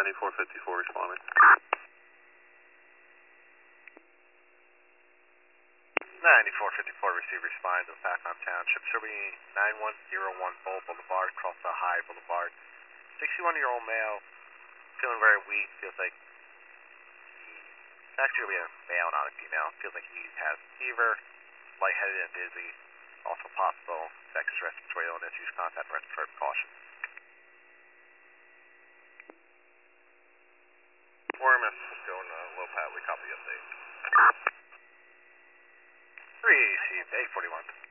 9454 responding. 9454 receive respond to Pacon Township. Should be 9101 Bull Boulevard, across the High Boulevard. 61-year-old male, feeling very weak, feels like it's actually a male, not a female. Feels like he has fever, lightheaded and dizzy. Also possible infectious respiratory illness. Use contact respiratory precautions. ORMS, going low pat, we copy update. 3 AC 841.